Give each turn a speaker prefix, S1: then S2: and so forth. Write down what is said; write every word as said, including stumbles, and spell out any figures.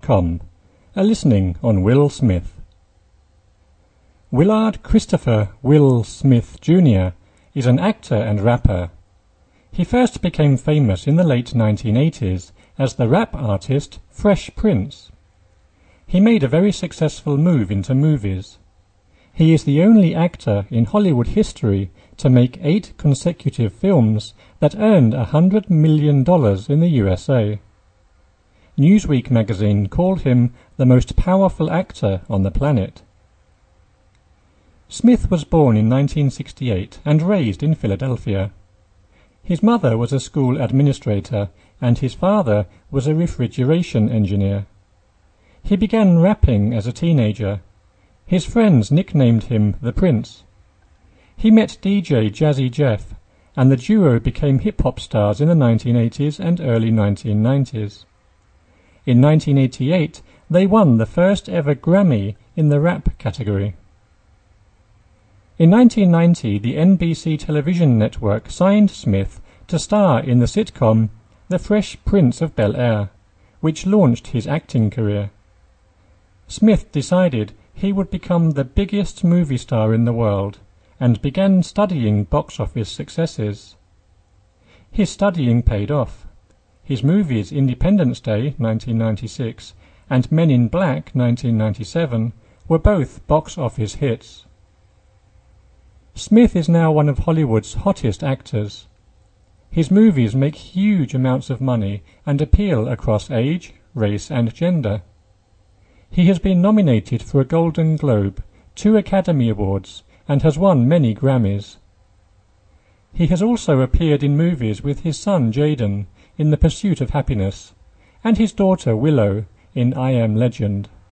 S1: com, a listening on Will Smith. Willard Christopher Will Smith Junior is an actor and rapper. He first became famous in the late nineteen eighties as the rap artist Fresh Prince. He made a very successful move into movies. He is the only actor in Hollywood history to make eight consecutive films that earned a hundred million dollars in the U S A. Newsweek magazine called him the most powerful actor on the planet. Smith was born in nineteen sixty-eight and raised in Philadelphia. His mother was a school administrator and his father was a refrigeration engineer. He began rapping as a teenager. His friends nicknamed him the Prince. He met D J Jazzy Jeff, and the duo became hip-hop stars in the nineteen eighties and early nineteen nineties. In nineteen eighty-eight, they won the first ever Grammy in the rap category. In nineteen ninety, the N B C television network signed Smith to star in the sitcom The Fresh Prince of Bel-Air, which launched his acting career. Smith decided he would become the biggest movie star in the world and began studying box office successes. His studying paid off. His movies Independence Day nineteen ninety-six and Men in Black nineteen ninety-seven were both box office hits. Smith is now one of Hollywood's hottest actors. His movies make huge amounts of money and appeal across age, race and gender. He has been nominated for a Golden Globe, two Academy Awards, and has won many Grammys. He has also appeared in movies with his son Jaden in The Pursuit of Happiness, and his daughter Willow in I Am Legend.